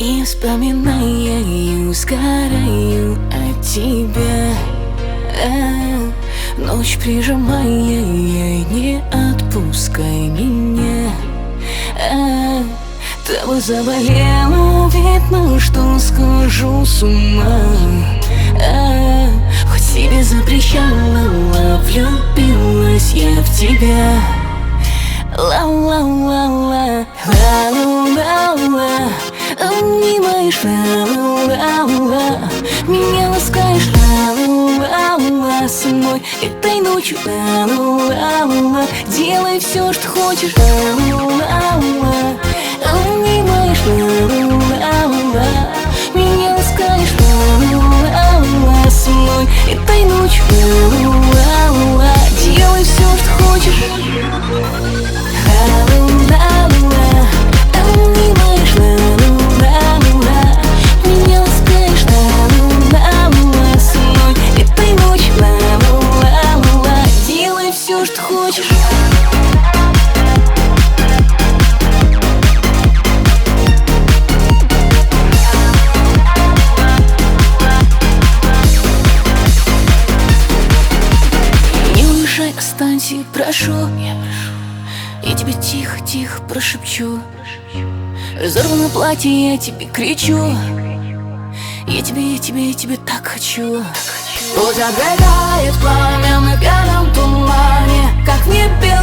И вспоминаю, сгораю от тебя. Ночь прижимая, не отпускай меня. Тобой заболела, видно, что схожу с ума. Хоть себе запрещала, влюбилась я в тебя. Ла-ла-ла-ла, ла-ла-ла-ла, обнимаешь, ла-ла-ла-ла, меня ласкаешь, ла-ла-ла-ла, со мной этой ночью, ла-ла-ла-ла, делай все, что хочешь, ла-ла-ла-ла, обнимаешь, ла-ла-ла-ла, меня ласкаешь, ла-ла-ла-ла, со мной этой ночью, ла-ла-ла-ла, делай все, что хочешь. Что хочешь. Не уезжай, останься, прошу. Я тебе тихо-тихо прошепчу. Разорвано платье, я тебе кричу. Я тебе так хочу. Путь обгорает пламя на пьяном тумане, как в небе